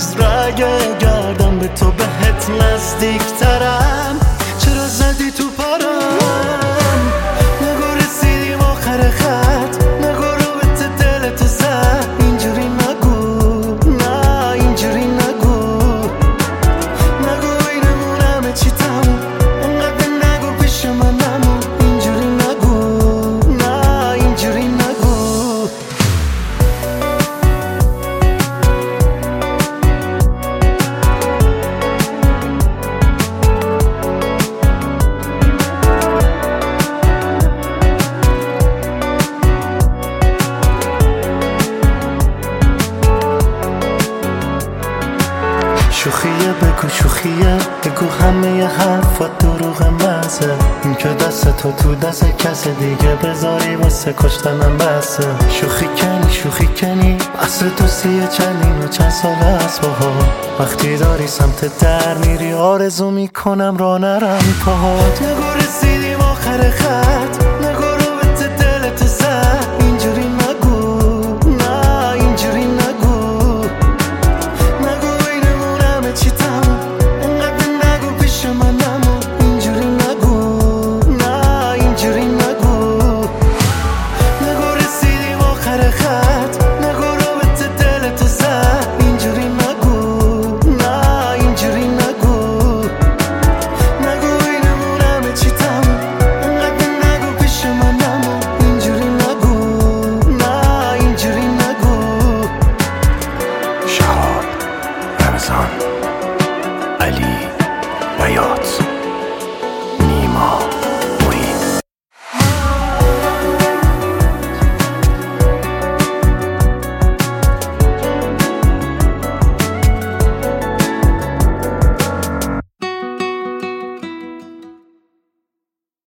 نیست. رگه گردم به تو بهت نزدیکترم، چرا زدی تو پارم؟ نگو رسیدیم آخر خط، نگو رابط دلتو زد. اینجوری نگو، نه اینجوری نگو. نگو بینمون همه چی تموم، انقدر نگو پیش من نمون. اینجوری نگو، نه اینجوری نگو. شوخیه بگو شوخیه، بگو همه حرفات دروغ مزه. این که دست تو دست کس دیگه بذاری واسه کشتنم بسه. شوخی کنی اصل دوستیه چندین و چند سال از باها. وقتی داری سمت در میری آرزو میکنم را نرم پاهات. نگو رسیدیم آخر خط،